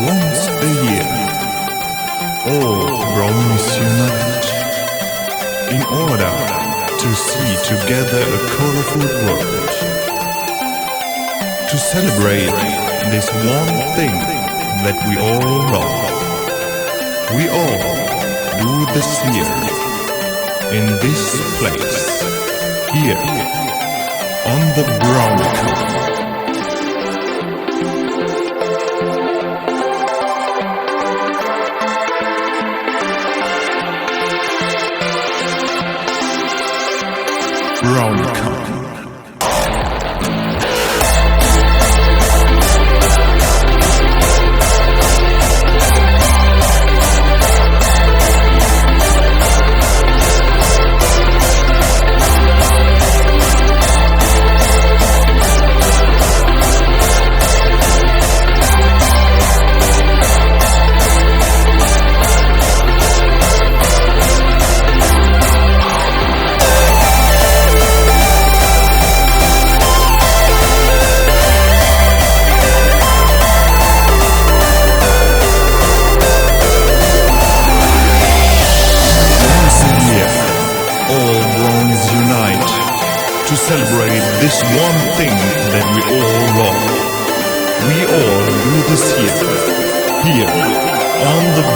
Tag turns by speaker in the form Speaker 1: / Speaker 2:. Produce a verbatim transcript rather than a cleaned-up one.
Speaker 1: Once a year, all Brownies unite in order to see together a colorful world. To celebrate this one thing that we all love. We all do this here, in this place, here, on the BrownieCon. BrownieCon. To celebrate this one thing that we all love. We all do this here, here, on the